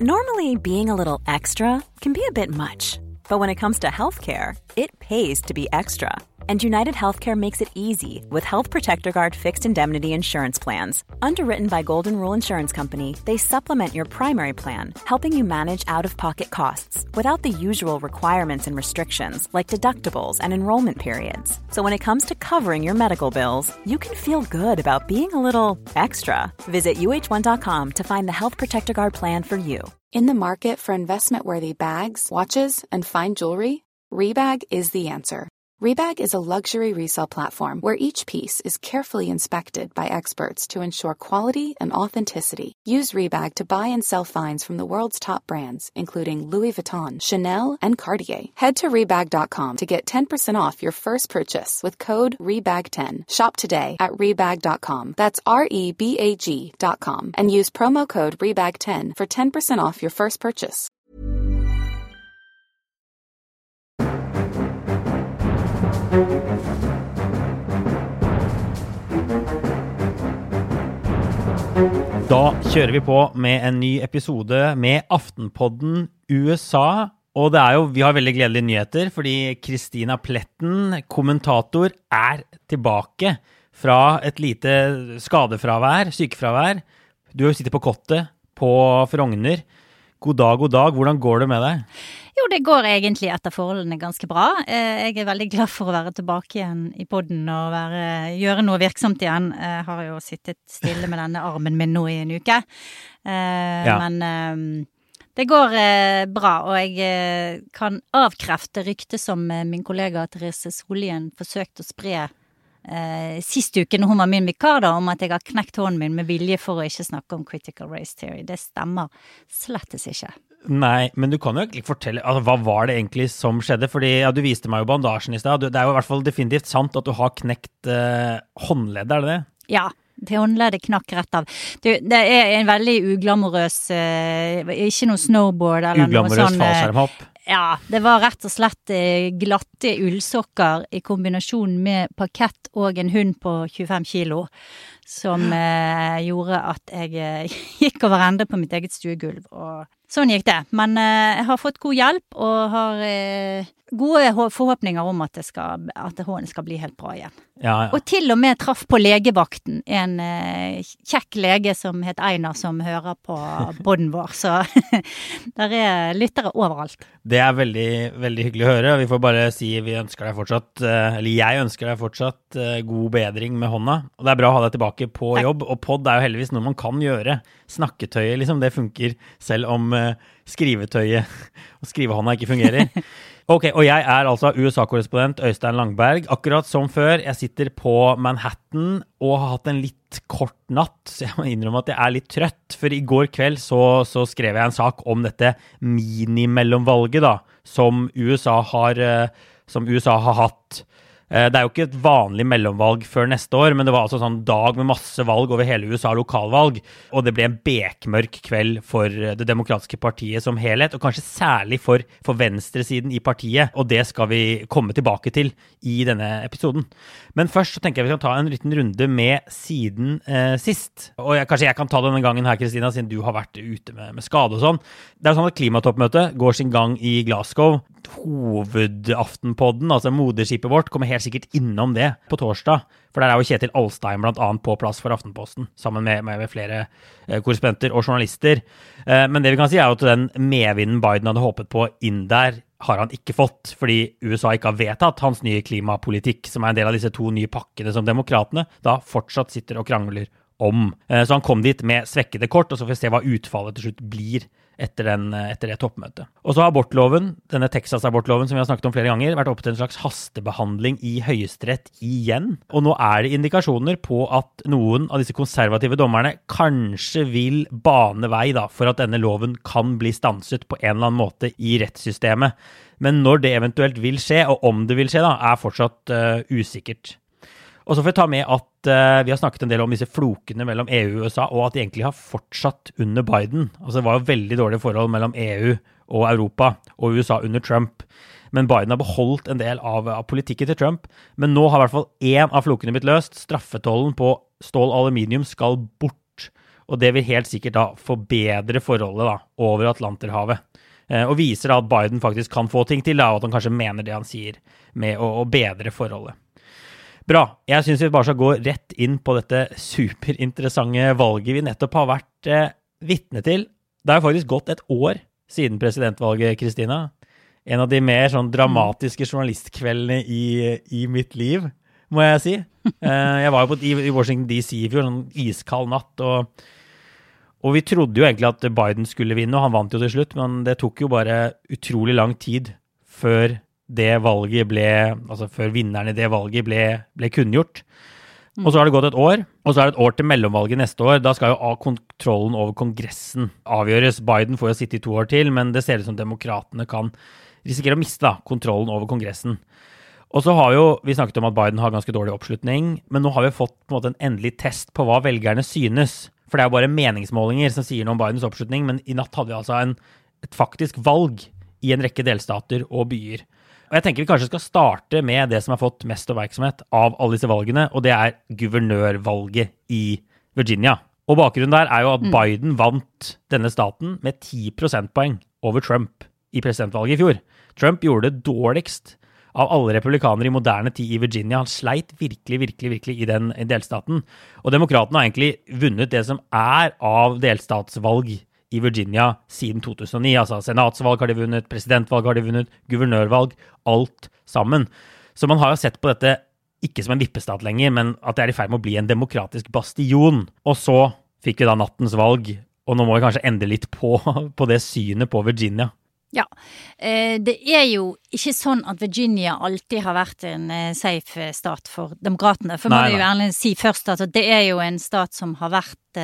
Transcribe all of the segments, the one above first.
Normally, being a little extra can be a bit much, but when it comes to healthcare, it pays to be extra. And United Healthcare makes it easy with Health Protector Guard fixed indemnity insurance plans. Underwritten by Golden Rule Insurance Company, they supplement your primary plan, helping you manage out-of-pocket costs without the usual requirements and restrictions like deductibles and enrollment periods. So when it comes to covering your medical bills, you can feel good about being a little extra. Visit uh1.com to find the Health Protector Guard plan for you. In the market for investment-worthy bags, watches, and fine jewelry, Rebag is the answer. Rebag is a luxury resale platform where each piece is carefully inspected by experts to ensure quality and authenticity. Use Rebag to buy and sell finds from the world's top brands, including Louis Vuitton, Chanel, and Cartier. Head to Rebag.com to get 10% off your first purchase with code REBAG10. Shop today at Rebag.com. That's REBAG.com. And use promo code REBAG10 for 10% off your first purchase. Da kjører vi på med en ny episode med Aftenpodden USA, og det jo, vi har veldig gledelige nyheter, fordi Kristina Pletten, kommentator, tilbake fra et lite skadefravær, sykefravær. Du har jo sittet på kottet på Frogner. God dag, hvordan går det med deg? Jo, det går egentlig etter forholdene ganske bra. Jeg veldig glad for å være tilbake igjen i podden og gjøre noe virksomt igjen. Jeg har jo sittet stille med denne armen min nå i en uke. Men det går bra, og jeg kan avkrefte ryktet som min kollega Therese Solien forsøkte å spre sist uke når hun var min vikar da, om at jeg har knekt hånden min med vilje for å ikke snakke om critical race theory. Det stemmer slettes ikke. Nei, men du kan jo ikke fortelle, altså, hva var det egentlig som skjedde? Fordi du viste meg jo bandasjen i sted. Det jo i hvert fall definitivt sant at du har knekt håndleddet, det det? Ja, det håndleddet knakk rett av. Det en veldig uglamorøs, ikke noe snowboard eller noe sånn. Uglamorøs fallskjermhopp. Ja, det var rett og slett glatte ullsokker i kombinasjon med parkett og en hund på 25 kilo, som gjorde at jeg gikk over ende på mitt eget stuegulv, og sånn gikk det. Men jeg har fått god hjelp og har gode forhåpninger om at hånden skal bli helt bra igjen. Ja. Og til og med traff på legevakten en kjekk lege som het Einar, som hører på podden vår, så der lyttere overalt. Det veldig, veldig hyggelig å høre. Vi får bare si vi ønsker deg fortsatt, eller jeg ønsker deg fortsatt god bedring med hånda. Og det bra å ha deg tilbake på jobb, og podd jo heldigvis noe man kan gjøre. Snakketøyet, liksom, det funker selv om skrivetøyet og skrivehånda ikke fungerer. Ok, og jeg altså USA-korrespondent Øystein Langberg. Akkurat som før, jeg sitter på Manhattan og har hatt en litt kort natt, så jeg må innrømme at jeg litt trøtt. For i går kveld så skrev jeg en sak om dette minimellomvalget da, som USA har hatt. Det jo ikke et vanlig mellomvalg før neste år, men det var altså sånn dag med masse valg over hele USA, lokalvalg, og det ble en bekmørk kveld for det demokratiske partiet som helhet, og kanskje særlig for venstresiden i partiet, og det skal vi komme tilbake til i denne episoden. Men først så tenker jeg vi skal ta en liten runde med siden sist, og kanskje jeg kan ta denne gangen her, Kristina, siden du har vært ute med skade og sånn. Det jo sånn at klimatoppmøtet går sin gang i Glasgow. Hovedaftenpodden, altså moderskipet vårt, kommer helt sikkert innom det på torsdag, for der jo Kjetil Alstein blant annet på plass for Aftenposten, sammen med flere korrespondenter og journalister. Men det vi kan si jo at den medvinden Biden hadde håpet på inn der, har han ikke fått, fordi USA ikke har vedtatt hans nye klimapolitikk, som en del av disse to nye pakkene som demokratene da fortsatt sitter og krangler om. Så han kom dit med svekkede kort, og så får vi se hva utfallet til slutt blir etter det toppmøtet. Og så har abortloven, denne Texas-abortloven som vi har snakket om flere ganger, vært oppe til en slags hastebehandling i Høyesterett igjen. Og nå det indikasjoner på at noen av disse konservative dommerne kanskje vil bane vei da, for at denne loven kan bli stanset på en eller annen måte i rettssystemet. Men når det eventuelt vil skje, og om det vil skje da, fortsatt usikkert. Og så får vi ta med at vi har snakket en del om disse flokene mellom EU og USA, og at de egentlig har fortsatt under Biden. Altså det var jo veldig dårlige forhold mellom EU og Europa og USA under Trump. Men Biden har beholdt en del av politikken til Trump. Men nå har i hvert fall en av flokene blitt løst. Straffetollen på stål og aluminium skal bort. og det vil helt sikkert da forbedre forholdet da, over Atlanterhavet. Og viser da at Biden faktisk kan få ting til, da, og at han kanskje mener det han sier med å bedre forholdet. Bra, jeg synes vi bare skal gå rett inn på dette superinteressante valget vi nettopp har vært vitne til. Det har faktisk gått et år siden presidentvalget, Kristina. En av de mer sånn dramatiske journalistkveldene i mitt liv, må jeg si. Jeg var jo i Washington DC i fjor, en iskald natt, og vi trodde jo egentlig at Biden skulle vinne, og han vant jo til slutt, men det tok jo bare utrolig lang tid før før vinneren i det valget ble kunngjort. Og så har det gått et år, og så er det et år til mellomvalget neste år. Da skal jo kontrollen over Kongressen avgjøres. Biden får jo sitte i 2 år til, men det ser ut som demokratene kan risikere å miste kontrollen over Kongressen. Og så har vi snakket om at Biden har ganske dårlig oppslutning, men nå har vi fått på en måte en endelig test på hva velgerne synes. For det er jo bare meningsmålinger som sier noe om Bidens oppslutning, men i natt hadde vi altså et faktisk valg i en rekke delstater og byer. Og jeg tenker vi kanskje skal starte med det som har fått mest oppmerksomhet av alle disse valgene, og det er guvernørvalget i Virginia. Og bakgrunnen der er jo at Biden vant denne staten med 10 prosentpoeng over Trump i presidentvalget i fjor. Trump gjorde det dårligst av alle republikanere i moderne tid i Virginia. Han sleit virkelig i den delstaten. Og demokratene har egentlig vunnet det som er av delstatsvalg i Virginia siden 2009. Altså senatsvalg har de vunnet, presidentvalg har de vunnet, guvernørvalg, alt sammen. Så man har jo sett på dette ikke som en vippestat lenger, men at det er i ferd med å bli en demokratisk bastion. Og så fikk vi da nattens valg, og nå må vi kanskje endre litt på det synet på Virginia. Ja, det er jo ikke sånn at Virginia alltid har vært en safe stat for demokratene. For man vil jo gjerne si først at det er jo en stat som har vært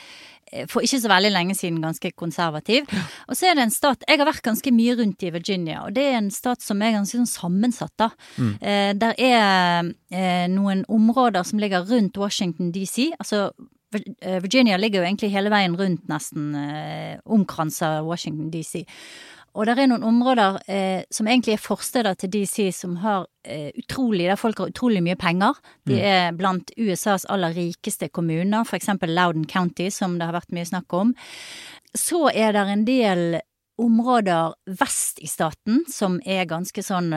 for ikke så veldig lenge siden ganske konservativ. Og så er det en stat, jeg har vært ganske mye rundt i Virginia, og det er en stat som er ganske sånn sammensatt da. Der er noen områder som ligger rundt Washington DC, altså Virginia ligger jo egentlig hele veien rundt nesten omkranser Washington DC. Og der er noen områder som egentlig er forsteder til DC som har der folk har utrolig mye penger. De er blant USAs aller rikeste kommuner, for eksempel Loudoun County, som det har vært mye snakk om. Så er det en del områder vest i staten som er ganske sånn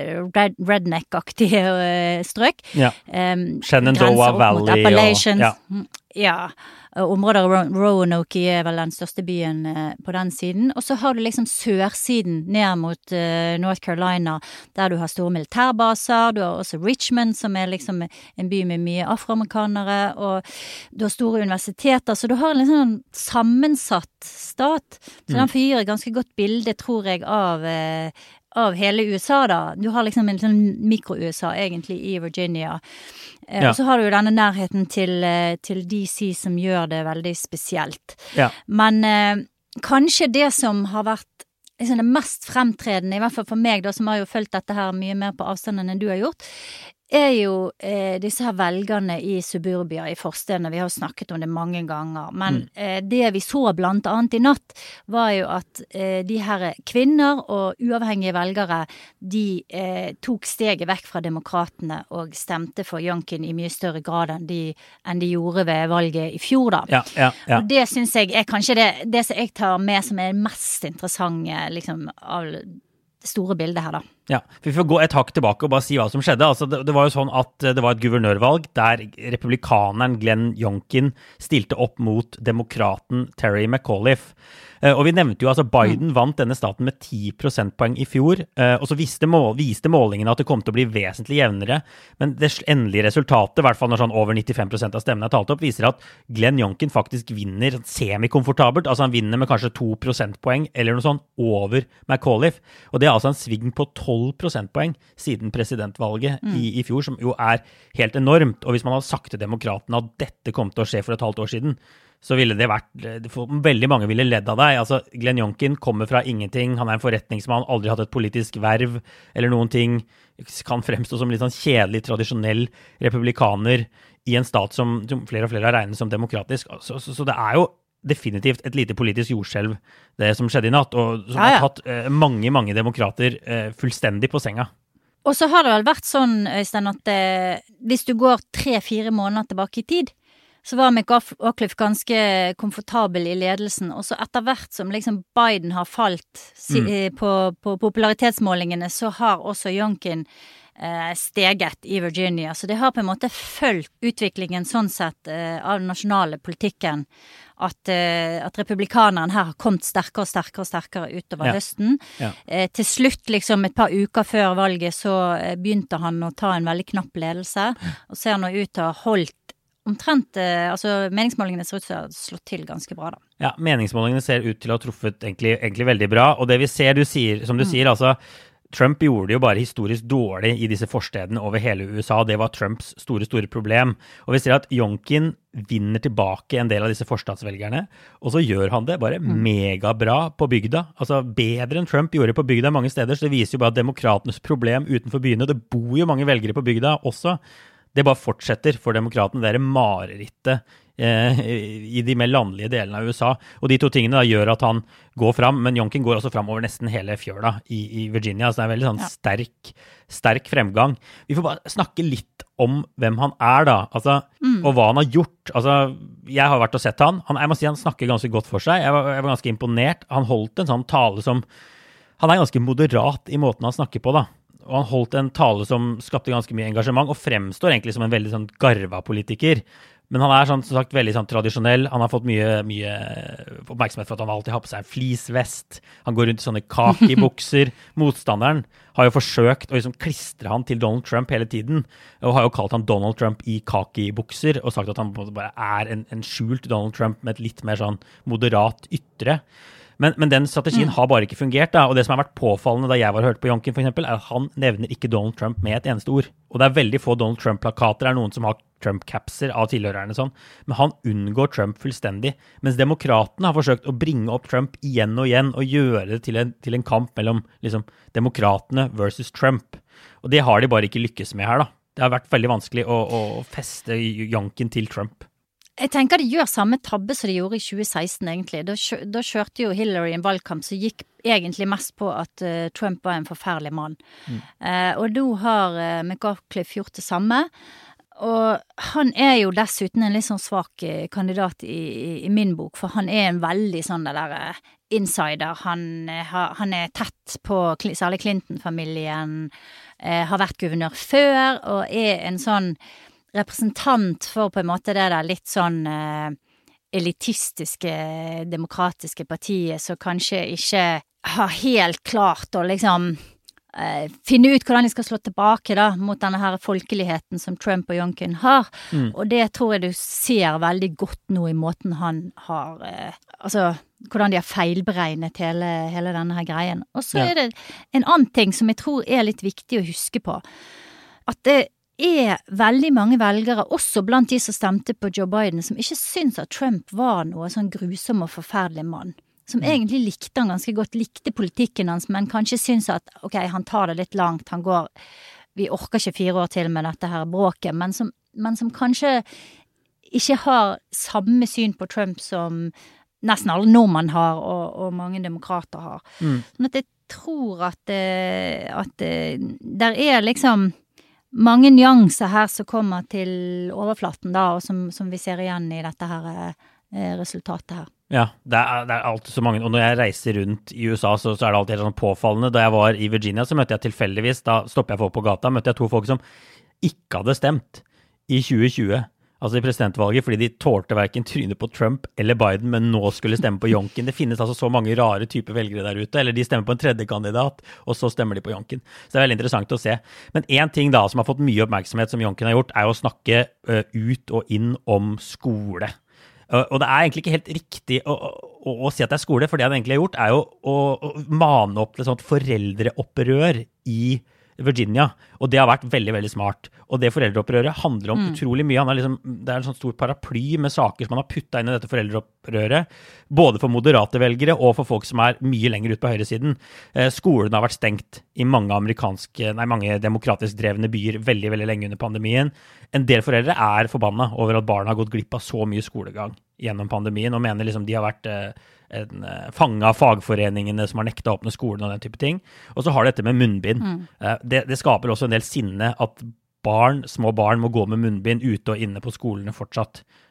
redneck-aktige strøk. Ja. Shenandoah Valley. Ja. Området Roanoke er vel den største byen på den siden. Og så har du liksom sørsiden ned mot North Carolina, der du har store militærbaser. Du har også Richmond, som er liksom en by med mye afroamerikanere, og du har store universiteter, så du har en liksom sammensatt stat. Så den gir et ganske godt bilde, tror jeg, av hele USA da. Du har liksom en sånn mikro-USA egentlig i Virginia. Og så har du jo denne nærheten til DC som gjør det veldig spesielt. Ja. Men kanskje det som har vært liksom det mest fremtredende, i hvert fall for meg da, som har jo følt dette her mye mer på avstanden enn du har gjort, er jo disse her velgerne i suburbia i forstedene. Vi har snakket om det mange ganger, men det vi så blant annet i natt var jo at de her kvinner og uavhengige velgere, de tok steget vekk fra demokratene og stemte for Youngkin i mye større grad enn de gjorde ved valget i fjor da. Ja. Og det synes jeg er kanskje det som jeg tar med som er mest interessante liksom, av det store bildet her da. Ja, vi får gå et hakk tilbake og bare si hva som skjedde. Altså, det var jo sånn at det var et guvernørvalg der republikaneren Glenn Youngkin stilte opp mot demokraten Terry McAuliffe. Og vi nevnte jo, altså Biden vant denne staten med 10 prosentpoeng i fjor, og så viste målingene at det kom til å bli vesentlig jevnere, men det endelige resultatet, i hvert fall når sånn over 95% av stemmene er talt opp, viser at Glenn Youngkin faktisk vinner semikomfortabelt, altså han vinner med kanskje 2 prosentpoeng eller noe sånt over McAuliffe, og det er altså en sving på 12 prosentpoeng siden presidentvalget i fjor, som jo er helt enormt, og hvis man hadde sagt til demokratene at dette kom til å skje for et halvt år siden, så ville det vært, veldig mange ville ledd av deg. Altså, Glenn Youngkin kommer fra ingenting, han er en forretningsmann, aldri hatt et politisk verv eller noen ting, kan fremstå som litt sånn kjedelig, tradisjonell republikaner i en stat som flere og flere har regnet som demokratisk. Så det er jo definitivt et lite politisk jordskjelv, det som skjedde i natt, og som har tatt mange demokrater fullstendig på senga. Og så har det vel vært sånn, Øystein, at hvis du går 3-4 måneder tilbake i tid, så var McAuliffe ganske komfortabel i ledelsen, og så etter hvert som liksom Biden har falt på popularitetsmålingene, så har også Youngkin steget i Virginia. Så det har på en måte fulgt utviklingen sånn sett av den nasjonale politikken, at republikaneren her har kommet sterkere utover høsten. Ja. Til slutt, liksom et par uker før valget, så begynte han å ta en veldig knapp ledelse, og ser nå ut til å ha holdt omtrent, altså meningsmålingene ser ut til å ha slått til ganske bra da. Ja, meningsmålingene ser ut til å ha truffet egentlig veldig bra, og det vi ser, som du sier, altså Trump gjorde jo bare historisk dårlig i disse forstedene over hele USA, og det var Trumps store problem. Og vi ser at Youngkin vinner tilbake en del av disse forstadsvelgerne, og så gjør han det bare megabra på bygda. Altså bedre enn Trump gjorde på bygda mange steder, så det viser jo bare at demokratenes problem utenfor byene, det bor jo mange velgere på bygda også, det bare fortsetter for demokratene, det marerittet i de mer landlige delene av USA. Og de to tingene da gjør at han går fram, men Youngkin går også fram over nesten hele fjøla i Virginia, så det veldig sånn sterk fremgang. Vi får bare snakke litt om hvem han da, altså, og hva han har gjort. Altså, jeg har vært og sett han jeg må si han snakker ganske godt for seg, jeg var ganske imponert. Han holdt en sånn tale som, han ganske moderat i måten han snakker på da. Og han holdt en tale som skapte ganske mye engasjement, og fremstår egentlig som en veldig sånn garva politiker. Men han sånn, som sagt, veldig sånn tradisjonell. Han har fått mye oppmerksomhet for at han alltid har på seg en fleecevest. Han går rundt i sånne kakibukser. Motstanderen har jo forsøkt å liksom klistre han til Donald Trump hele tiden, og har jo kalt han Donald Trump i kakibukser, og sagt at han bare en skjult Donald Trump med et litt mer sånn moderat ytre. Men den strategien har bare ikke fungert da, og det som har vært påfallende da jeg var hørt på Youngkin for eksempel, at han nevner ikke Donald Trump med et eneste ord. Og det veldig få Donald Trump-plakater, noen som har Trump-capser av tilhørerne sånn, men han unngår Trump fullstendig, mens demokratene har forsøkt å bringe opp Trump igjen og gjøre det til en kamp mellom liksom, demokratene versus Trump. Og det har de bare ikke lykkes med her da. Det har vært veldig vanskelig å feste Youngkin til Trump. Jeg tenker de gjør samme tabbe som de gjorde i 2016 egentlig. Da kjørte jo Hillary en valgkamp som gikk egentlig mest på at Trump var en forferdelig mann. Og nå har McAuliffe gjort det samme. Og han jo dessuten en litt sånn svak kandidat i min bok, for han en veldig sånn der insider. Han tett på særlig Clinton-familien, har vært guvernør før, og en sånn representant for på en måte det der litt sånn elitistiske, demokratiske partiet, som kanskje ikke har helt klart å liksom finne ut hvordan de skal slå tilbake da, mot denne her folkeligheten som Trump og Youngkin har. Og det tror jeg du ser veldig godt nå i måten han har, altså hvordan de har feilberegnet hele denne her greien. Og så det en annen ting som jeg tror litt viktig å huske på, at det veldig mange velgere, også blant de som stemte på Joe Biden, som ikke syns at Trump var noe sånn grusom og forferdelig mann. Som egentlig likte han ganske godt, likte politikken hans, men kanskje syns at, ok, han tar det litt langt, han går, vi orker ikke 4 år til med dette her bråket, men som kanskje ikke har samme syn på Trump som nesten alle nordmenn har, og mange demokrater har. Sånn at jeg tror at der liksom mange nyanser her som kommer til overflaten da, og som vi ser igjen i dette her resultatet her. Ja, det alltid så mange, og når jeg reiser rundt i USA, så det alltid helt sånn påfallende. Da jeg var i Virginia, så møtte jeg tilfeldigvis, da stoppet jeg folk på gata, møtte jeg 2 folk som ikke hadde stemt i 2020, altså i presidentvalget, fordi de tålte hverken trynet på Trump eller Biden, men nå skulle stemme på Youngkin. Det finnes altså så mange rare typer velgere der ute, eller de stemmer på en tredje kandidat, og så stemmer de på Youngkin. Så det veldig interessant å se. Men en ting da som har fått mye oppmerksomhet som Youngkin har gjort, å snakke ut og inn om skole. Og det egentlig ikke helt riktig å si at det skole, for det han egentlig har gjort jo å mane opp til et sånt foreldreopprør i Virginia, og det har vært veldig, veldig smart. Og det foreldreopprøret handler om utrolig mye. Det en sånn stor paraply med saker som man har puttet inn i dette foreldreopprøret, både for moderate velgere og for folk som mye lenger ut på høyresiden. Skolen har vært stengt i mange demokratisk drevne byer veldig, veldig lenge under pandemien. En del foreldre forbanna over at barna har gått glipp av så mye skolegang gjennom pandemien, og mener liksom de har vært fanget av fagforeningene som har nektet å åpne skolen og den type ting. Og så har dette med munnbind. Det skaper også en del sinne at små barn må gå med munnbind ute og inne på skolene fortsatt.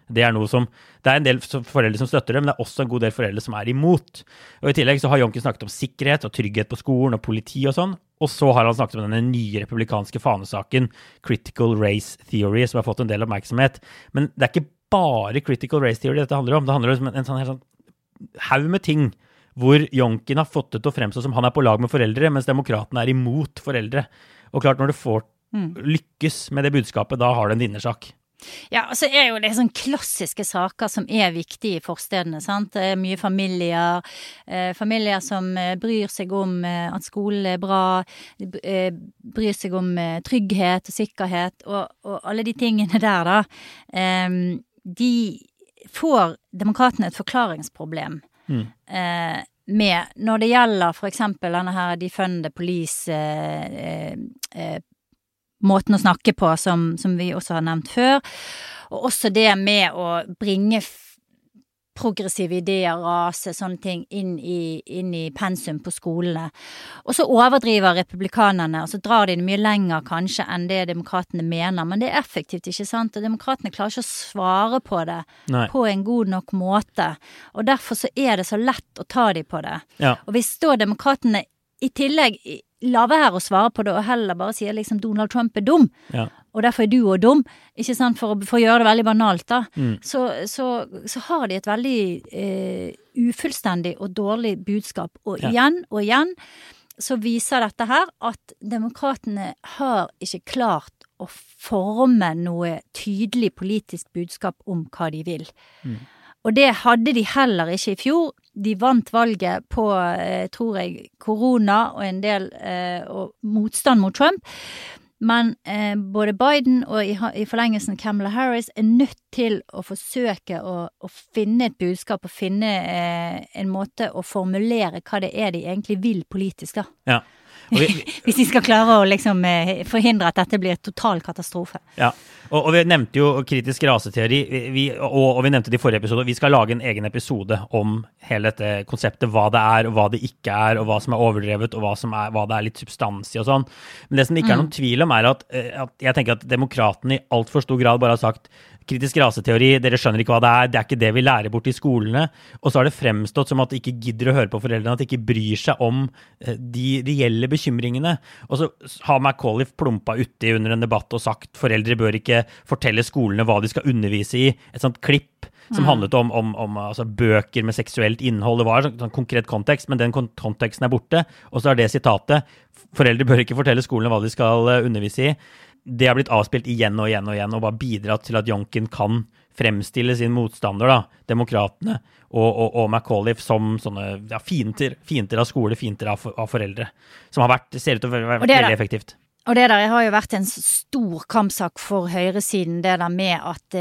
Det noe som, det en del foreldre som støtter det, men det også en god del foreldre som imot. Og i tillegg så har Youngkin snakket om sikkerhet og trygghet på skolen og politi og sånn, og så har han snakket om denne nye republikanske fanesaken, Critical Race Theory, som har fått en del oppmerksomhet. Men det ikke bare Critical Race Theory dette handler om. Det handler om en sånn haug med ting hvor Youngkin har fått det til å fremstå som han på lag med foreldre, mens demokratene imot foreldre. Og klart, når du får lykkes med det budskapet, da har du en vinnersak. Ja, altså jo det sånn klassiske saker som viktige i forstedene, sant? Det mye familier, familier som bryr seg om at skolen bra, bryr seg om trygghet og sikkerhet, og alle de tingene der da, de får demokratene et forklaringsproblem med, når det gjelder for eksempel denne her defund the police måten å snakke på som vi også har nevnt før, og også det med å bringe progressive ideer, rase, sånne ting inn i pensum på skolene. Og så overdriver republikanerne, og så drar de det mye lenger kanskje enn det demokratene mener, men det effektivt, ikke sant? Og demokratene klarer ikke å svare på det på en god nok måte, og derfor så det så lett å ta de på det. Ja. Og hvis da demokratene i tillegg lave her å svare på det, og heller bare sier liksom Donald Trump dum, og derfor du også dum, ikke sant, for å gjøre det veldig banalt da, så har de et veldig ufullstendig og dårlig budskap, og igjen så viser dette her at demokratene har ikke klart å forme noe tydelig politisk budskap om hva de vil. Og det hadde de heller ikke i fjor. De vant valget på, tror jeg, korona og en del og motstand mot Trump. Men både Biden og i forlengelsen Kamala Harris nødt til å forsøke å finne et budskap og finne en måte å formulere hva det de egentlig vil politisk da. Ja. Hvis de skal klare å liksom forhindre at dette blir et total katastrofe. Ja, og vi nevnte jo kritisk raseteori, og vi nevnte det i forrige episode. Vi skal lage en egen episode om hele dette konseptet, hva det og hva det ikke og hva som overdrevet, og hva det litt substans i og sånn. Men det som det ikke noen tvil om at jeg tenker at demokratene i alt for stor grad bare har sagt kritisk raseteori, dere skjønner ikke hva det ikke det vi lærer bort i skolene, og så har det fremstått som at de ikke gidder å høre på foreldrene, at de ikke bryr seg om de reelle bekymringene. Og så har McAuliffe plumpet uti under en debatt og sagt foreldre bør ikke fortelle skolene hva de skal undervise i, et sånt klipp som handlet om altså bøker med seksuelt innhold. Det var en sånn konkret kontekst, men den konteksten borte, og så det sitatet, foreldre bør ikke fortelle skolene hva de skal undervise i. Det har blitt avspilt igjen og igjen og igjen, og bare bidratt til at Youngkin kan fremstille sin motstander, da, demokratene, og McAuliffe som sånne fiender av skole, fiender av foreldre, som ser ut til å være veldig effektivt. Og det der har jo vært en stor kampsak for høyresiden, det der med at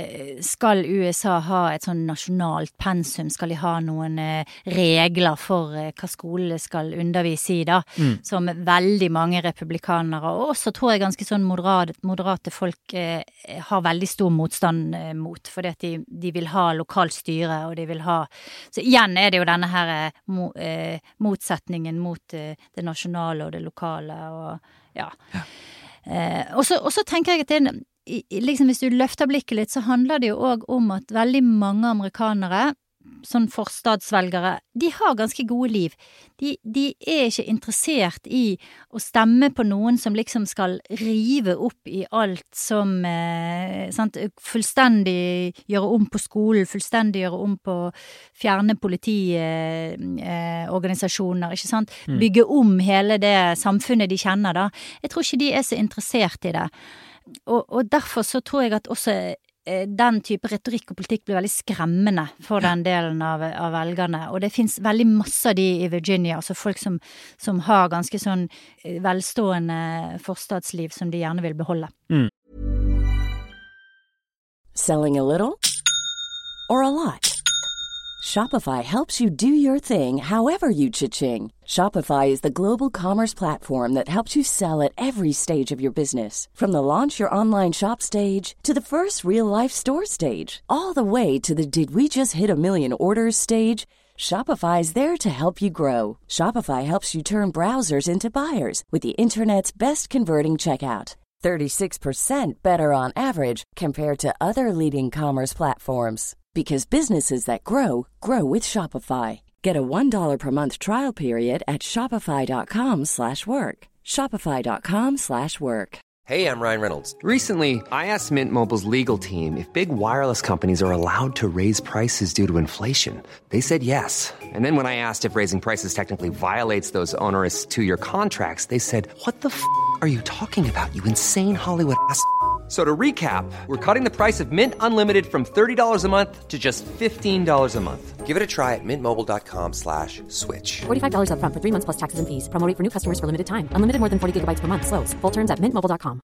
skal USA ha et sånn nasjonalt pensum, skal de ha noen regler for hva skole skal undervise i da, som veldig mange republikanere, og også tror jeg ganske sånn moderate folk har veldig stor motstand mot, fordi at de vil ha lokalt styre, og de vil ha, så igjen det jo denne her motsetningen mot det nasjonale og det lokale, og ja. Og så tenker jeg at liksom hvis du løfter blikket litt, så handler det jo også om at veldig mange amerikanere, sånn forstadsvelgere, de har ganske gode liv. De ikke interessert i å stemme på noen som liksom skal rive opp i alt som fullstendig gjøre om på skolen, fullstendig gjøre om på fjerne politiorganisasjoner, ikke sant? Bygge om hele det samfunnet de kjenner da. Jeg tror ikke de så interessert i det. Og derfor så tror jeg at også den type retorikk og politikk blir veldig skremmende for den delen av velgerne, og det finnes veldig masse av de i Virginia, altså folk som har ganske sånn velstående forstadsliv som de gjerne vil beholde. Selling a little or a lot? Shopify helps you do your thing however you cha-ching. Shopify is the global commerce platform that helps you sell at every stage of your business. From the launch your online shop stage to the first real-life store stage, all the way to the did we just hit a million orders stage. Shopify is there to help you grow. Shopify helps you turn browsers into buyers with the internet's best converting checkout. 36% better on average compared to other leading commerce platforms. Because businesses that grow, grow with Shopify. Get a $1 per month trial period at shopify.com/work. Shopify.com/work. Hey, I'm Ryan Reynolds. Recently, I asked Mint Mobile's legal team if big wireless companies are allowed to raise prices due to inflation. They said yes. And then when I asked if raising prices technically violates those onerous two-year contracts, they said, "What the f*** are you talking about, you insane Hollywood ass?" So to recap, we're cutting the price of Mint Unlimited from $30 a month to just $15 a month. Give it a try at mintmobile.com/switch. $45 up front for 3 months plus taxes and fees. Promo rate for new customers for limited time. Unlimited more than 40 gigabytes per month. Slows full terms at mintmobile.com.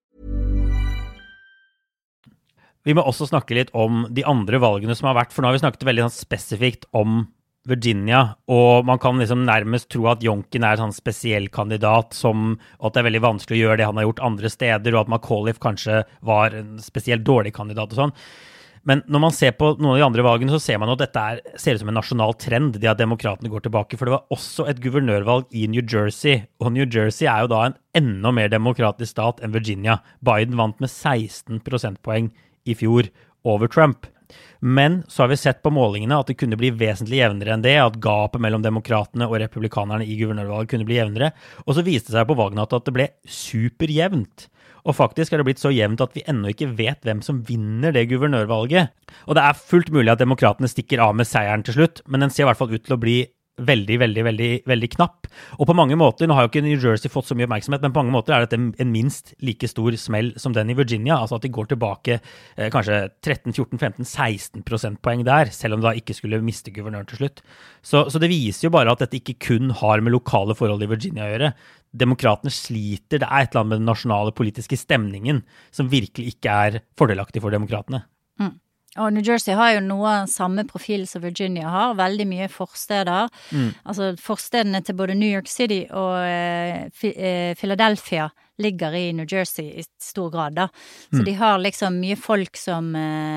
Vi må også snakke litt om de andre valgene som har vært, for nå har vi snakket veldig spesifikt om Virginia, og man kan liksom nærmest tro at Youngkin en sånn spesiell kandidat, og at det veldig vanskelig å gjøre det han har gjort andre steder, og at McAuliffe kanskje var en spesielt dårlig kandidat og sånn. Men når man ser på noen av de andre valgene, så ser man at dette ser ut som en nasjonal trend, det at demokratene går tilbake, for det var også et guvernørvalg i New Jersey, og New Jersey jo da en enda mer demokratisk stat enn Virginia. Biden vant med 16 prosentpoeng i fjor over Trump. Men så har vi sett på målingene at det kunne bli vesentlig jevnere enn det, at gapet mellom demokratene og republikanerne i guvernørvalget kunne bli jevnere, og så viste det seg på valgnatten at det ble superjevnt. Og faktisk det blitt så jevnt at vi ennå ikke vet hvem som vinner det guvernørvalget. Og det fullt mulig at demokratene stikker av med seieren til slutt, men den ser i hvert fall ut til å bli veldig knapp. Og på mange måter, nå har jo ikke New Jersey fått så mye oppmerksomhet, men på mange måter dette en minst like stor smell som den i Virginia, altså at de går tilbake kanskje 13, 14, 15, 16 prosentpoeng der, selv om de da ikke skulle miste guvernøren til slutt. Så det viser jo bare at dette ikke kun har med lokale forhold i Virginia å gjøre. Demokratene sliter, det et eller annet med den nasjonale politiske stemningen som virkelig ikke fordelaktig for demokratene. Og New Jersey har jo noe av samme profil som Virginia har, veldig mye forsteder. Altså forstedene til både New York City og Philadelphia ligger i New Jersey i stor grad da. Så de har liksom mye folk som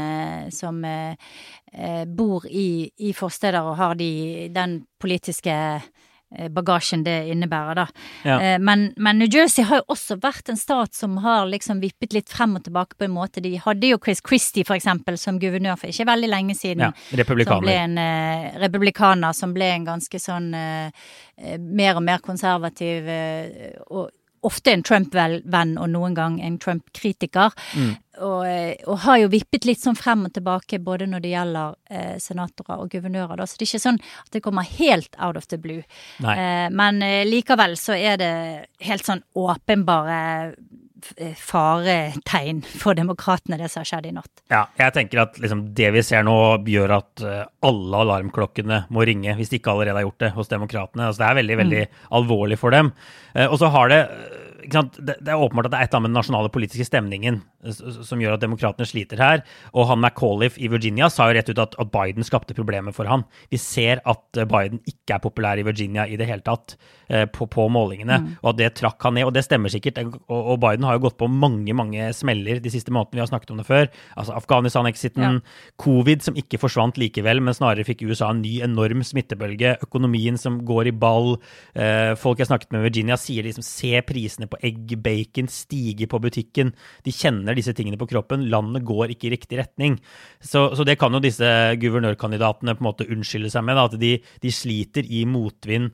bor i forsteder og har den politiske bagasjen det innebærer da. Ja. Men New Jersey har jo også vært en stat som har liksom vippet litt frem og tilbake på en måte. De hadde jo Chris Christie for eksempel som guvernør for ikke veldig lenge siden. Ja, republikaner. Som ble en republikaner, som ble en ganske sånn mer og mer konservativ og ofte en Trump-venn og noen gang en Trump-kritiker. Og har jo vippet litt sånn frem og tilbake både når det gjelder senatorer og guvernører da. Så det ikke sånn at det kommer helt out of the blue. Men likevel så det helt sånn åpenbare faretegn for demokratene det som har skjedd i natt. Ja, jeg tenker at liksom, det vi ser nå gjør at alle alarmklokkene må ringe hvis de ikke allerede har gjort det hos demokratene. Altså, det veldig alvorlig for dem. Og så har det åpenbart at det et eller annet med den nasjonale politiske stemningen som gjør at demokratene sliter her. Og han McAuliffe i Virginia sa jo rett ut at Biden skapte problemer for han. Vi ser at Biden ikke populær i Virginia i det hele tatt på målingene, og at det trakk han ned, og det stemmer sikkert. Og Biden har jo gått på mange smeller de siste månedene, vi har snakket om det før. Altså Afghanistan-exiten, covid som ikke forsvant likevel, men snarere fikk USA en ny enorm smittebølge, økonomien som går i ball. Folk jeg snakket med i Virginia sier liksom, se prisene på egg, bacon stige på butikken. De kjenner disse tingene på kroppen. Landet går ikke i riktig retning. Så det kan jo disse guvernørkandidatene på en måte unnskylde seg med, da, at de sliter i motvind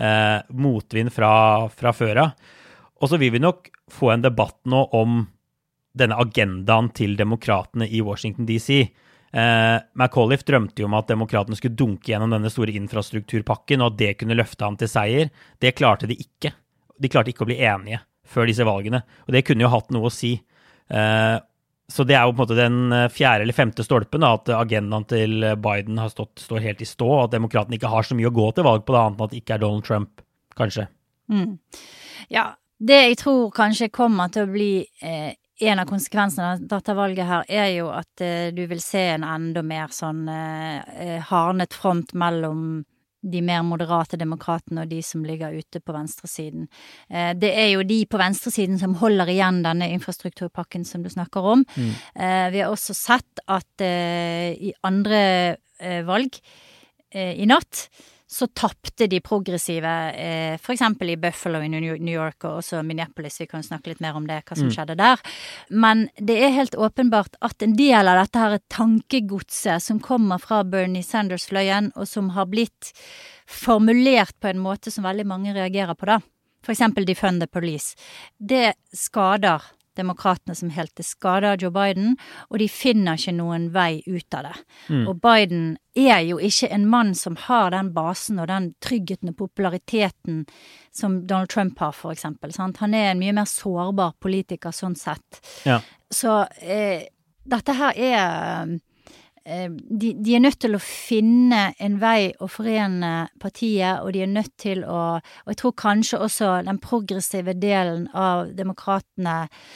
fra før av. Og så vil vi nok få en debatt nå om denne agendaen til demokratene i Washington DC. McAuliffe drømte jo om at demokratene skulle dunke gjennom denne store infrastrukturpakken, og at det kunne løfte ham til seier. Det klarte de ikke. De klarte ikke å bli enige før disse valgene, og det kunne jo hatt noe å si. Så det jo på en måte den 4. eller 5. stolpen, da, at agendaen til Biden står helt i stå, og at demokratene ikke har så mye å gå til valg på, det annet enn at det ikke Donald Trump, kanskje. Ja, det jeg tror kanskje kommer til å bli en av konsekvensene av dette valget her jo at du vil se en enda mer sånn hardnet front mellom de mer moderate demokratene og de som ligger ute på venstresiden. Det jo de på venstresiden som holder igjen denne infrastrukturpakken som du snakker om. Vi har også sett at i andre valg i natt så tappte de progressive, for eksempel i Buffalo i New York og også Minneapolis, vi kan snakke litt mer om det, hva som skjedde der. Men det helt åpenbart at en del av dette her tankegodset som kommer fra Bernie Sanders-fløyen, og som har blitt formulert på en måte som veldig mange reagerer på da, for eksempel defund the police, det skader demokratene som helt, det skader Joe Biden, og de finner ikke noen vei ut av det. Og Biden jo ikke en mann som har den basen og den tryggheten og populariteten som Donald Trump har, for eksempel. Sant? Han en mye mer sårbar politiker sånn sett. Ja. Så dette her de nødt til å finne en vei å forene partiet, og de nødt til å, og jeg tror kanskje også den progressive delen av demokratene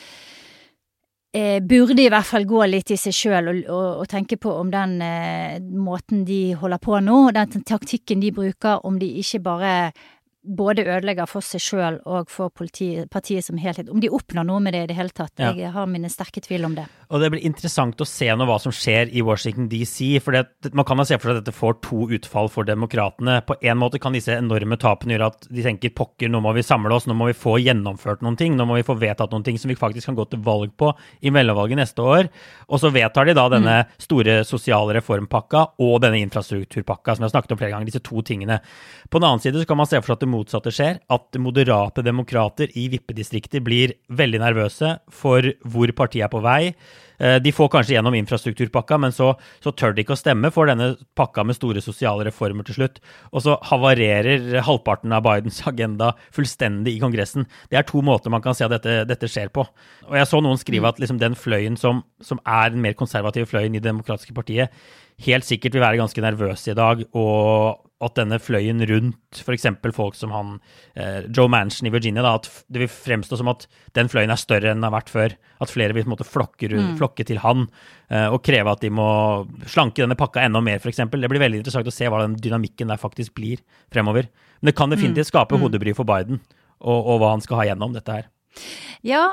burde i hvert fall gå litt i seg selv og tenke på om den måten de holder på nå, den taktikken de bruker, om de ikke både ødelegger for seg selv og for partiet som helhet. Om de oppnår noe med det i det hele tatt. Ja. Jeg har mine sterke tvil om det. Og det blir interessant å se nå hva som skjer i Washington DC, for man kan jo se for seg at dette får 2 utfall for demokratene. På en måte kan disse enorme tapene gjøre at de tenker, pokker, nå må vi samle oss, nå må vi få gjennomført noen ting, nå må vi få vedtatt noen ting som vi faktisk kan gå til valg på i mellomvalget neste år. Og så vedtar de da denne store sosiale reformpakka og denne infrastrukturpakka, som jeg har snakket om flere ganger, disse 2 tingene. På den annen side så kan man se for seg at det motsatte skjer, at moderate demokrater i vippedistrikter blir veldig nervøse for hvor partiet på vei. De får kanskje gjennom infrastrukturpakka, men så tør de ikke å stemme for denne pakka med store sosiale reformer til slutt. Og så havarerer halvparten av Bidens agenda fullstendig i kongressen. Det 2 måter man kan se at dette skjer på. Og jeg så noen skrive at liksom den fløyen som den mer konservative fløyen i det demokratiske partiet, helt sikkert vil være ganske nervøse i dag, og at denne fløyen rundt, for eksempel folk som Joe Manchin i Virginia, da, at det vil fremstå som at den fløyen større enn den har vært før, at flere vil på en måte flokke til han, og kreve at de må slanke denne pakka enda mer, for eksempel. Det blir veldig interessant å se hva den dynamikken der faktisk blir fremover. Men det kan definitivt skape hodebry for Biden, og hva han skal ha gjennom dette her. Ja,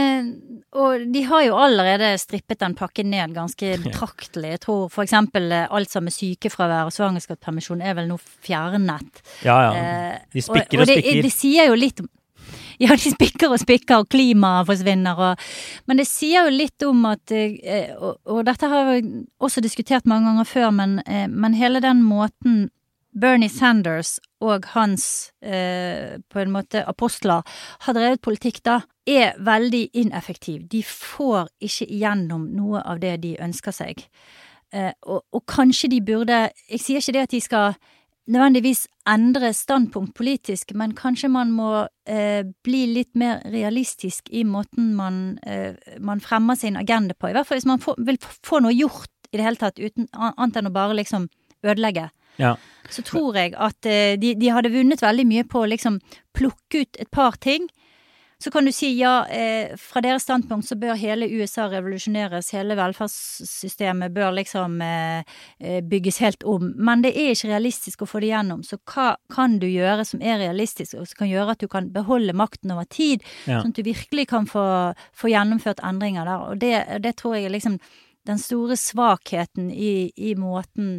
og de har jo allerede strippet den pakken ned ganske betraktelig. Jeg tror for eksempel alt som med sykefravær og svangerskapspermisjon vel nå fjernet. Ja. De spikker og spikker. Det sier jo litt om, ja, de spikker og spikker, og klimaet forsvinner, men det sier jo litt om at, og dette har vi også diskutert mange ganger før, men hele den måten Bernie Sanders og hans på en måte apostler har drevet politikk da, veldig ineffektiv. De får ikke igjennom noe av det de ønsker seg. Og kanskje de burde, jeg sier ikke det at de skal nødvendigvis endre standpunkt politisk, men kanskje man må bli litt mer realistisk i måten man fremmer sin agenda på. I hvert fall hvis man vil få noe gjort i det hele tatt, uten annet enn å bare liksom ødelegge. Ja. Så tror jeg at de hadde vunnet veldig mye på å liksom plukke ut et par ting. Så kan du si, fra deres standpunkt så bør hele USA revolusjoneres, hele velferdssystemet bør liksom bygges helt om. Men det ikke realistisk å få det gjennom, så hva kan du gjøre som realistisk, og som kan gjøre at du kan beholde makten over tid, sånn at du virkelig kan få gjennomført endringer der. Og det tror jeg liksom den store svakheten i måten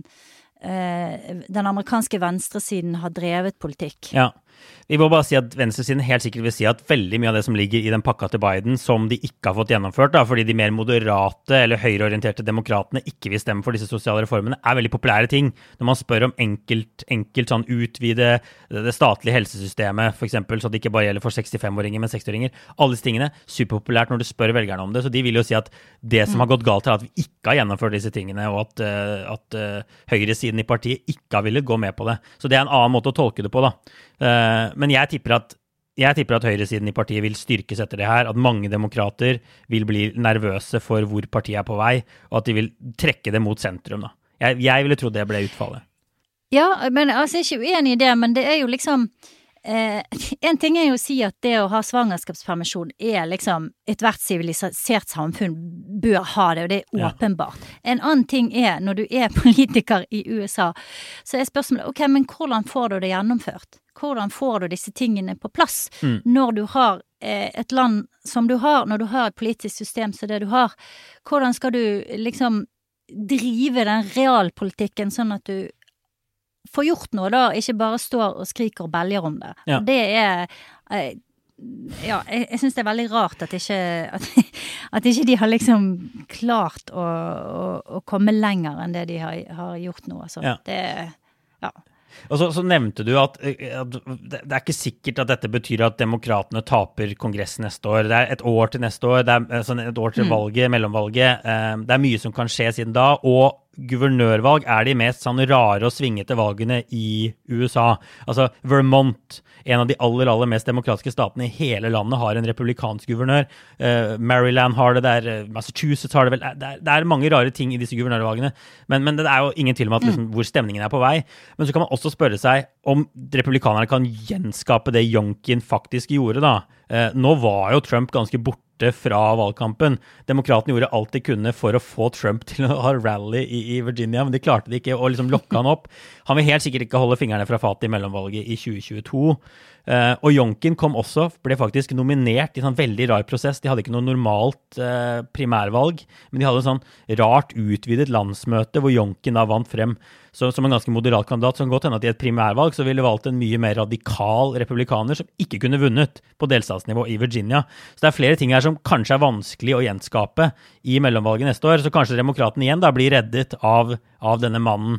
den amerikanske venstresiden har drevet politikk. Ja. Vi må bare si at venstresiden helt sikkert vil si at veldig mye av det som ligger i den pakka til Biden, som de ikke har fått gjennomført, da, fordi de mer moderate eller høyreorienterte demokratene ikke vil stemme for disse sosiale reformene, veldig populære ting. Når man spør om enkelt sånn utvide det statlige helsesystemet, for eksempel, så det ikke bare gjelder for 65-åringer, men 60-åringer, alle disse tingene, superpopulært når du spør velgerne om det, så de vil jo si at det som har gått galt at vi ikke har gjennomført disse tingene, og at høyresiden i partiet ikke har villet gå med på det. Så det en annen måte å tolke det på, da. Men jeg tipper at høyresiden i partiet vil styrkes etter det her, at mange demokrater vil bli nervøse for hvor partiet på vei, og at de vil trekke det mot sentrum. Da. Jeg ville tro det ble utfallet. Ja, men altså, jeg ikke uenig i det, men det jo liksom en ting jo å si at det å ha svangerskapspermisjon liksom et hvert sivilisert samfunn bør ha det, og det åpenbart. En annen ting når du politiker i USA, så spørsmålet, ok, men hvordan får du det gjennomført? Hvordan får du disse tingene på plass når du har et land som du har, når du har et politisk system som det du har? Hvordan skal du liksom drive den realpolitikken sånn at du få gjort noe da, ikke bare står og skriker og belger om det. Ja. Og det jeg synes det veldig rart at ikke de har liksom klart å komme lenger enn det de har gjort nå. Altså. Ja. Ja. Og så nevnte du at det ikke sikkert at dette betyr at demokratene taper kongressen neste år. Det et år til neste år, det et år til valget, mellomvalget. Det mye som kan skje siden da, og guvernørvalg de mest sånn rare og svingete valgene i USA. Altså Vermont, en av de aller mest demokratiske statene i hele landet, har en republikansk guvernør. Maryland har det, Massachusetts har det vel. Det mange rare ting i disse guvernørvalgene, men det jo ingen tvil om at liksom, hvor stemningen på vei. Men så kan man også spørre seg om republikanerne kan gjenskape det Youngkin faktisk gjorde da. Nå var jo Trump ganske borte fra valgkampen. Demokratene gjorde alt de kunne for å få Trump til å ha rally i Virginia, men de klarte det ikke å liksom lokke han opp. Han vil helt sikkert ikke holde fingrene fra fatet i mellomvalget i 2022. Og Youngkin ble faktisk nominert i en sånn veldig rar prosess. De hadde ikke noe normalt primærvalg, men de hadde en sånn rart utvidet landsmøte hvor Youngkin da vant frem som en ganske moderat kandidat, som godt hende at i et primærvalg så ville valgt en mye mer radikal republikaner som ikke kunne vunnet på delstatsnivå i Virginia. Så det flere ting her som kanskje vanskelig å gjenskape i mellomvalget neste år, så kanskje demokratene igjen da blir reddet av denne mannen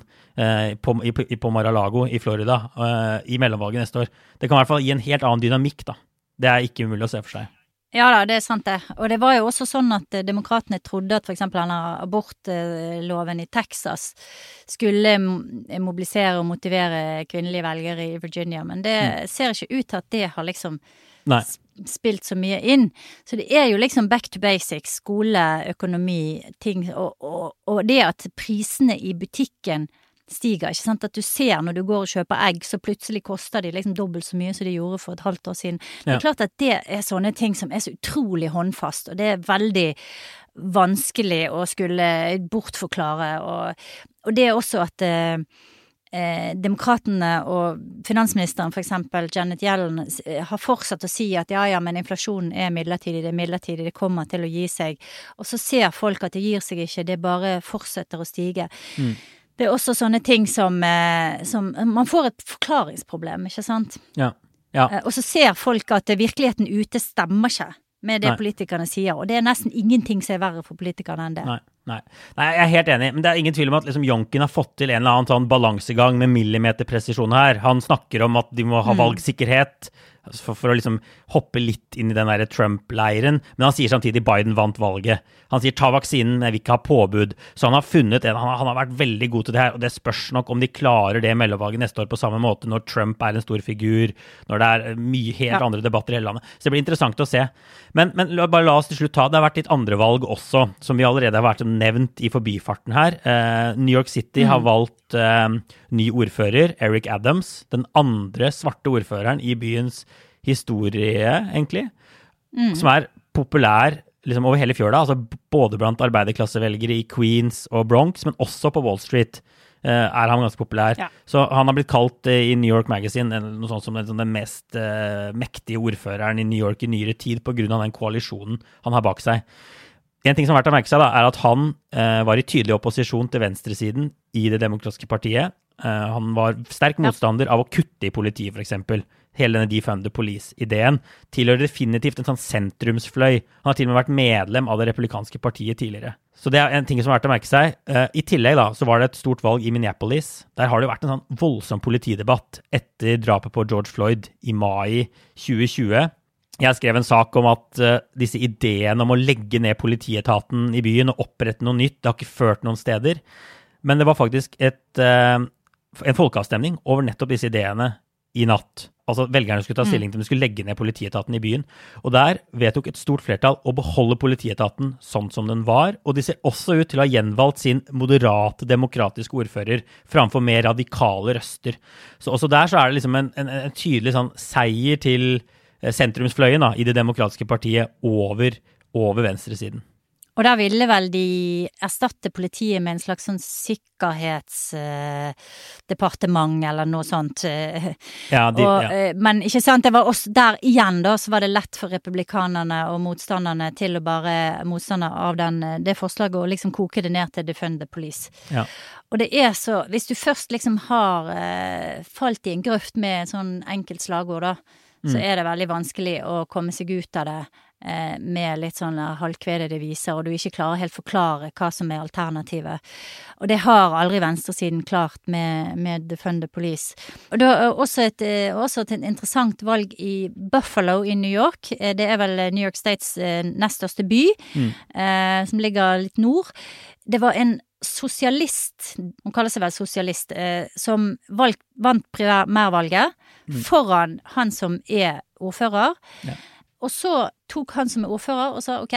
på Mar-a-Lago i Florida i mellomvalget neste år. Det kan i hvert fall gi en helt annen dynamikk da. Det ikke umulig å se for seg. Ja da, det sant det. Og det var jo også sånn at demokratene trodde at for eksempel denne abortloven i Texas skulle mobilisere og motivere kvinnelige velgere i Virginia, men det ser ikke ut til at det har liksom spilt så mye inn. Så det jo liksom back to basics, skole, økonomi, ting, og det at prisene i butikken stiger, ikke sant? At du ser når du går og kjøper egg, så plutselig koster de liksom dobbelt så mye som de gjorde for et halvt år siden. Det klart at det sånne ting som så utrolig håndfast, og det veldig vanskelig å skulle bortforklare, og det også at demokratene og finansministeren, for eksempel Janet Yellen, har fortsatt å si at ja, men inflasjonen midlertidig, det midlertidig, det kommer til å gi seg, og så ser folk at det gir seg ikke, det bare fortsetter å stige. Det også sånne ting som man får et forklaringsproblem, ikke sant? Ja. Og så ser folk at virkeligheten ute stemmer ikke med det politikerne sier, og det nesten ingenting som verre for politikerne enn det. Nei, jeg helt enig, men det ingen tvil om at liksom Youngkin har fått til en eller annen sånn balansegang med millimeterpresisjon her. Han snakker om at de må ha valgsikkerhet, for å liksom hoppe litt inn i den der Trump-leiren, men han sier samtidig Biden vant valget. Han sier ta vaksinen, men vi ikke ha påbud. Så han har funnet han har vært veldig god til det her, og det spørs nok om de klarer det mellomvalget neste år på samme måte når Trump en stor figur, når det mye helt andre debatter i hele landet. Så det blir interessant å se. Men bare la oss til slutt ta, det har vært litt andre valg også, som vi allerede har vært nevnt i forbifarten her. New York City har valgt ny ordfører, Eric Adams, den andre svarte ordføreren i byens historie, egentlig, som populær liksom over hele fjøla, altså både blant arbeiderklassevelgere i Queens og Bronx, men også på Wall Street han ganske populær. Ja. Så han har blitt kalt i New York Magazine noe sånt som den mest mektige ordføreren i New York i nyere tid på grunn av den koalisjonen han har bak seg. En ting som har vært å merke seg da, at han var i tydelig opposisjon til venstresiden i det demokratiske partiet. Han var sterk motstander av å kutte i politiet, for eksempel. Hele denne defund the police-ideen tilhører definitivt en sånn sentrumsfløy. Han har til og med vært medlem av det republikanske partiet tidligere. Så det en ting som har vært å merke seg. I tillegg da, så var det et stort valg i Minneapolis. Der har det vært en sånn voldsom politidebatt etter drapet på George Floyd i mai 2020. Jeg skrev en sak om at disse ideene om å legge ned politietaten i byen og opprette noe nytt, det har ikke ført noen steder. Men det var faktisk en folkeavstemning over nettopp disse ideene i natt. Altså velgerne skulle ta stilling til om de skulle legge ned politietaten i byen. Og der vedtok et stort flertall å beholde politietaten sånn som den var, og de ser også ut til å ha gjenvalgt sin moderate demokratiske ordfører framfor mer radikale røster. Så også der så det liksom en tydelig sånn seier til sentrumsfløyen da, i det demokratiske partiet over venstresiden. Og der ville vel de erstatte politiet med en slags sånn sikkerhetsdepartement eller noe sånt. Men ikke sant, det var også der igjen da, så var det lett for republikanerne og motstanderne til å bare motstander av det forslaget og liksom koke det ned til defund the police. Ja. Og det så, hvis du først liksom har falt i en grøft med en sånn enkelt slagord da, så det veldig vanskelig å komme seg ut av det med litt sånn halvkvedede viser, og du ikke klarer helt forklare hva som alternativet. Og det har aldri venstresiden klart med Defund the Police. Og det også et interessant valg i Buffalo i New York. Det vel New York States nest største by, som ligger litt nord. Det var en sosialist, hun kaller seg vel sosialist, som vant primærvalget foran han som ordfører. Ja. Og så tok han som ordfører og sa, ok,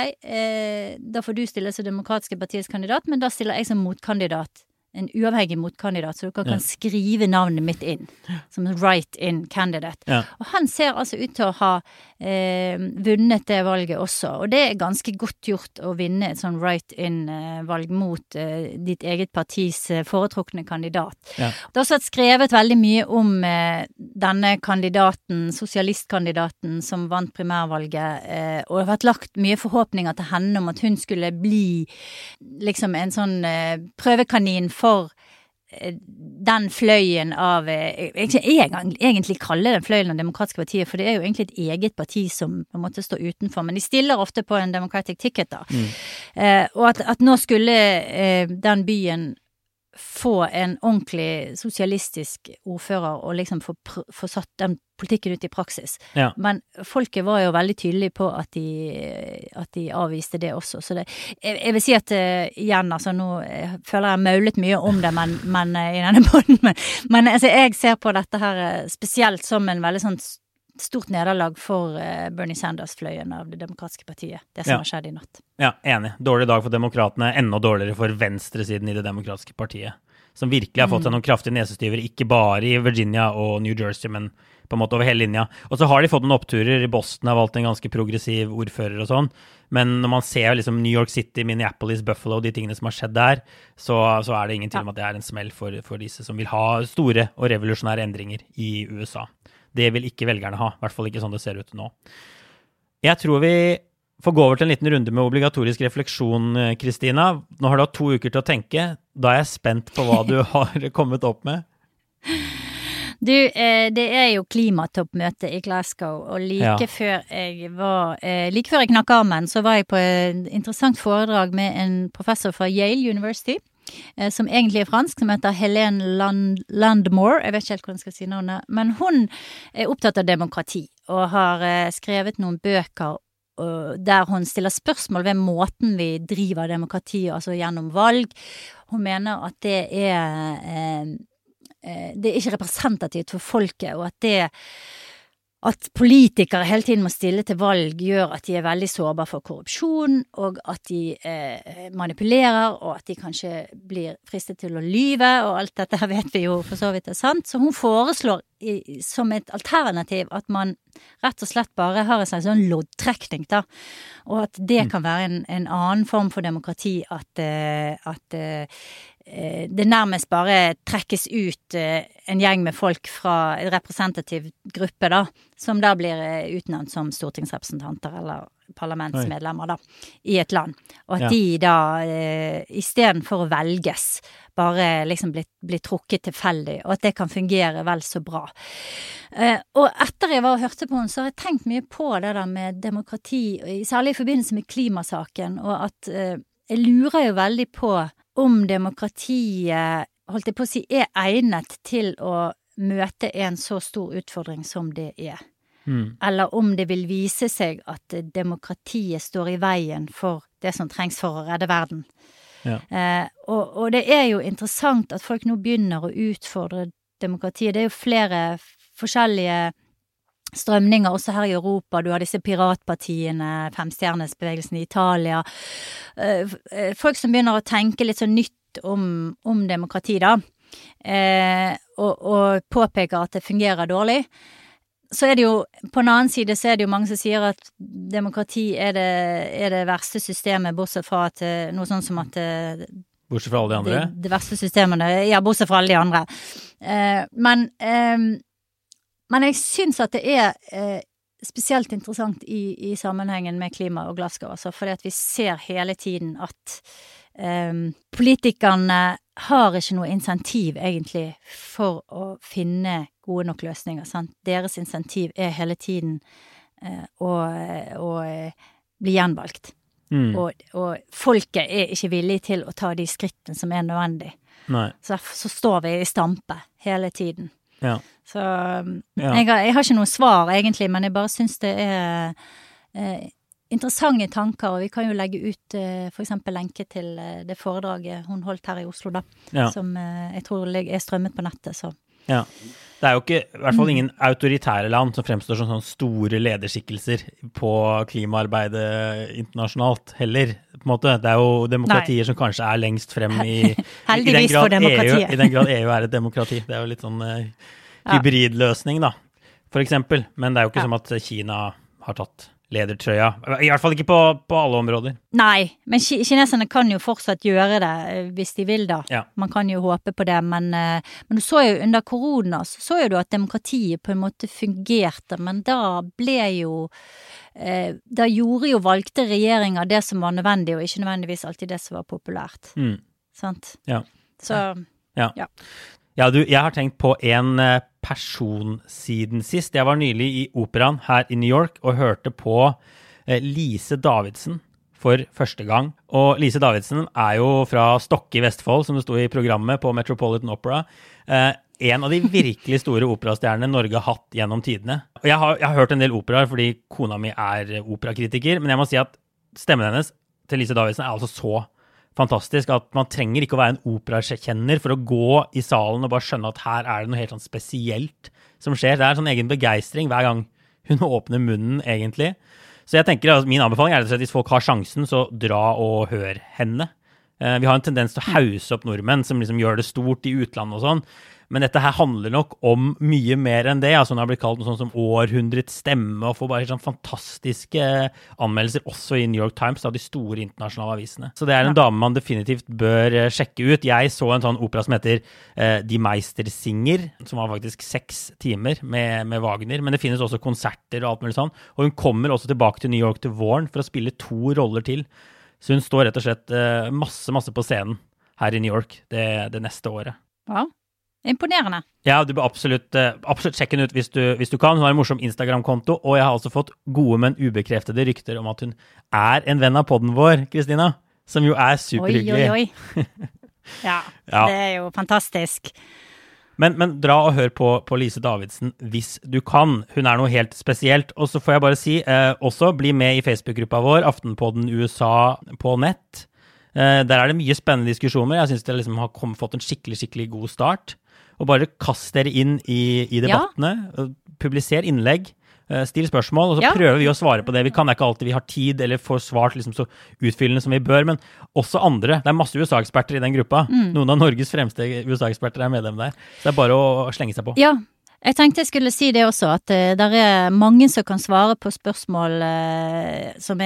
da får du stille som demokratiske partiets kandidat, men da stiller jeg som motkandidat, en uavhengig motkandidat, så dere kan skrive navnet mitt inn, som en write-in candidate. Ja. Og han ser altså ut til å ha vunnet det valget også, og det ganske godt gjort å vinne et sånn write-in-valg mot ditt eget partis foretrukne kandidat. Ja. Det har også skrevet veldig mye om denne kandidaten, sosialistkandidaten som vant primærvalget, og det har vært lagt mye forhåpninger til henne om at hun skulle bli liksom en sånn prøvekanin for den fløyen av, egentlig kaller den fløyen av demokratiske partier, for det jo egentlig et eget parti som på en måte står utenfor, men de stiller ofte på en democratic ticket da. Og at nå skulle den byen få en ordentlig sosialistisk ordfører og liksom få satt den politikken ut i praksis. Ja. Men folket var jo veldig tydelige på at de avviste det også. Så jeg vil si at igjen, altså nå føler jeg maulet mye om det, men i denne podden, men altså, jeg ser på dette her spesielt som en veldig sånn stort nederlag for Bernie Sanders-fløyen av det demokratiske partiet, det som har skjedd i natt. Ja, enig. Dårlig dag for demokratene, enda dårligere for venstresiden i det demokratiske partiet, som virkelig har fått seg noen kraftige nesestyver, ikke bare i Virginia og New Jersey, men på en måte over hele linja. Og så har de fått noen oppturer. Boston har valgt en ganske progressiv ordfører og sånn, men når man ser liksom New York City, Minneapolis, Buffalo, de tingene som har skjedd der, så det ingen tvil om at det en smell for disse som vil ha store og revolusjonære endringer i USA. Det vil ikke velgerne ha, i hvert fall ikke sånn det ser ut nå. Jeg tror vi får gå over til en liten runde med obligatorisk refleksjon, Kristina. Nå har du hatt 2 uker til å tenke. Da jeg spent på hva du har kommet opp med. Du, det jo klimatoppmøte i Glasgow, og like før jeg knakk armen, så var jeg på et interessant foredrag med en professor fra Yale University, som egentlig fransk, som heter Helene Landmore, jeg vet ikke helt hvordan jeg skal si navnet, men hun opptatt av demokrati, og har skrevet noen bøker der hun stiller spørsmål ved måten vi driver demokrati, altså gjennom valg. Hun mener at det ikke representativt for folket, og at politikere hele tiden må stille til valg gjør at de veldig sårbare for korrupsjon, og at de manipulerer, og at de kanskje blir fristet til å lyve, og alt dette her vet vi jo for så vidt sant. Så hun foreslår som et alternativ at man rett og slett bare har en sånn loddtrekning da, og at det kan være en annen form for demokrati, at det nærmest bare trekkes ut en gjeng med folk fra en representativ gruppe da, som da blir utnevnt som stortingsrepresentanter eller parlamentsmedlemmer da, i et land. Og at de da, i stedet for å velges, bare liksom blir trukket tilfeldig, og at det kan fungere vel så bra. Og etter jeg var og hørte på henne, så har jeg tenkt mye på det der med demokrati, særlig i forbindelse med klimasaken, og at jeg lurer jo veldig på om demokratiet, holdt jeg på å si, egnet til å møte en så stor utfordring som det Eller om det vil vise seg at demokratiet står i veien for det som trengs for å redde verden. Ja. Og det jo interessant at folk nå begynner å utfordre demokratiet. Det jo flere forskjellige strømninger også her i Europa. Du har disse piratpartiene, femstjernesbevegelsen i Italia. Folk som begynner å tenke litt så nytt om demokrati da, og påpeker at det fungerer dårlig. så det jo, på en annen side så det jo mange som sier at demokrati det verste systemet, bortsett fra at noe sånn som at bortsett fra alle de andre? Det verste systemene, ja, bortsett fra alle de andre. Men jeg synes at det spesielt interessant i sammenhengen med klima og Glasgow, altså, fordi at vi ser hele tiden at politikerne har ikke noe insentiv egentlig for å finne gode nok løsninger, sant? Deres insentiv hele tiden å bli gjenvalgt. Og folket ikke villig til å ta de skrittene som nødvendig. Nei. Så står vi i stampe hele tiden. Ja. Så jeg har ikke noe svar egentlig, men jeg bare synes det interessante tanker, og vi kan jo legge ut for eksempel lenke til det foredraget hun holdt her i Oslo da, som jeg tror strømmet på nettet. Så. Ja. Det jo ikke, i hvert fall ingen autoritære land som fremstår som sånne store lederskikkelser på klimaarbeidet internasjonalt heller, på en måte. Det jo demokratier som kanskje lengst frem i den grad EU et demokrati. Det jo litt sånn hybridløsning da, for eksempel. Men det jo ikke som at Kina har tatt ledertrøya. I hvert fall ikke på alle områder. Nei, men kineserne kan jo fortsatt gjøre det hvis de vil da. Ja. Man kan jo håpe på det, men du så jo under korona, så jo du at demokratiet på en måte fungerte, men da gjorde jo valgte regjeringer det som var nødvendig, og ikke nødvendigvis alltid det som var populært. Sant? Ja. Så, ja. Ja, jeg har tenkt på en person siden sist. Jeg var nylig i operaen her i New York og hørte på Lise Davidsen for første gang. Og Lise Davidsen jo fra Stokke i Vestfold, som det stod i programmet på Metropolitan Opera. En av de virkelig store operastjernene Norge har hatt gjennom tidene. Og jeg har hørt en del operaer fordi kona mi operakritiker, men jeg må si at stemmen hennes til Lise Davidsen altså så fantastisk, at man trenger ikke å være en operakjenner for å gå i salen og bare skjønne at her det noe helt sånn spesielt som skjer. Det en sånn egen begeistring hver gang hun åpner munnen, egentlig. Så jeg tenker at min anbefaling rett og slett hvis folk har sjansen, så dra og hør henne. Vi har en tendens til å hause opp nordmenn som liksom gjør det stort i utlandet og sånn, men dette her handler nok om mye mer enn det. Altså, hun har blitt kalt noe sånn som århundrets stemme, og får bare sånn fantastiske anmeldelser også i New York Times av de store internasjonale avisene. Så det en dame man definitivt bør sjekke ut. Jeg så en sånn opera som heter Die Meistersinger, som var faktisk 6 timer med Wagner, men det finnes også konserter og alt mulig sånn. Og hun kommer også tilbake til New York til våren for å spille 2 roller til. Så hun står rett og slett masse på scenen her i New York det neste året. Ja. Imponerende. Ja, du bør absolutt sjekke den ut hvis du kan. Hun har en morsom Instagram-konto, og jeg har også fått gode, men ubekreftede rykter om at hun en venn av podden vår, Kristina, som jo superhyggelig. Oi. Ja, det jo fantastisk. Men dra og hør på Lise Davidsen hvis du kan. Hun noe helt spesielt. Og så får jeg bare si, også bli med i Facebook-gruppa vår, Aftenpodden USA på nett. Der det mye spennende diskusjoner. Jeg synes det liksom har fått en skikkelig god start. Og bare kast dere inn i debattene, publiser innlegg, still spørsmål, og så prøver vi å svare på det. Vi kan ikke alltid, vi har tid eller får svart liksom så utfyllende som vi bør, men også andre. Det masse USA-eksperter i den gruppa. Noen av Norges fremste USA-eksperter medlem der. Så det bare å slenge seg på. Ja. Jeg tenkte jeg skulle si det også, at det mange som kan svare på spørsmål som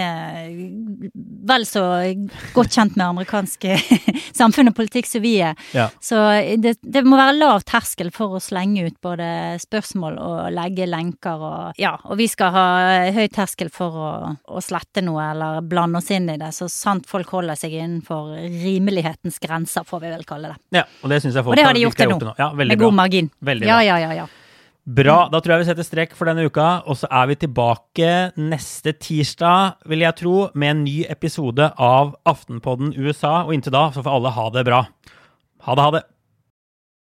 vel så godt kjent med amerikansk samfunn og politikk som vi Ja. Så det må være lav terskel for å slenge ut både spørsmål og legge lenker, og vi skal ha høy terskel for å slette noe eller blande oss inn i det, så sant folk holder seg innenfor rimelighetens grenser, får vi vel kalle det. Ja, og det synes jeg folk og det har de gjort det nå, ja, med god margin. Veldig bra. Ja. Bra, da tror jeg vi setter strek for denne uka, og så vi tilbake neste tirsdag, vil jeg tro, med en ny episode av Aftenpodden USA, og inntil da så får alle ha det bra. Ha det.